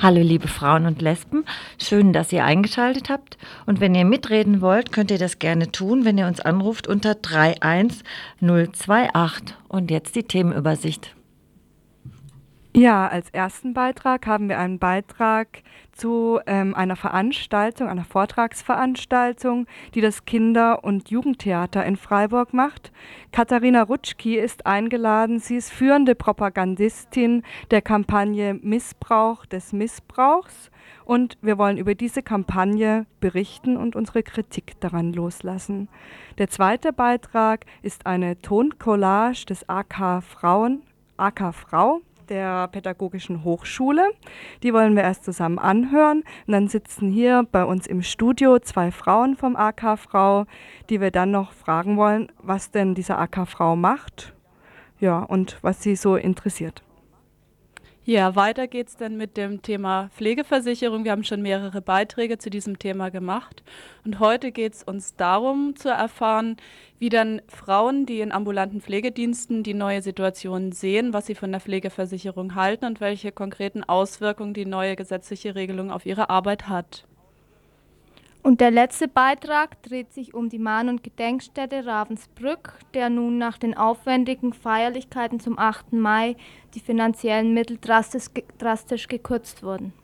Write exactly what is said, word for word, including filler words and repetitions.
Hallo liebe Frauen und Lesben, schön, dass ihr eingeschaltet habt. Und wenn ihr mitreden wollt, könnt ihr das gerne tun, wenn ihr uns anruft unter drei eins null zwei acht. Und jetzt die Themenübersicht. Ja, als ersten Beitrag haben wir einen Beitrag zu ähm, einer Veranstaltung, einer Vortragsveranstaltung, die das Kinder- und Jugendtheater in Freiburg macht. Katharina Rutschki ist eingeladen. Sie ist führende Propagandistin der Kampagne Missbrauch des Missbrauchs. Und wir wollen über diese Kampagne berichten und unsere Kritik daran loslassen. Der zweite Beitrag ist eine Toncollage des A K Frauen, A K Frau, der Pädagogischen Hochschule. Die wollen wir erst zusammen anhören. Und dann sitzen hier bei uns im Studio zwei Frauen vom A K Frau, die wir dann noch fragen wollen, was denn dieser A K Frau macht, ja, und was sie so interessiert. Ja, weiter geht's dann mit dem Thema Pflegeversicherung. Wir haben schon mehrere Beiträge zu diesem Thema gemacht. Und heute geht es uns darum zu erfahren, wie dann Frauen, die in ambulanten Pflegediensten die neue Situation sehen, was sie von der Pflegeversicherung halten und welche konkreten Auswirkungen die neue gesetzliche Regelung auf ihre Arbeit hat. Und der letzte Beitrag dreht sich um die Mahn- und Gedenkstätte Ravensbrück, der nun nach den aufwendigen Feierlichkeiten zum achten Mai die finanziellen Mittel drastisch, drastisch gekürzt wurden.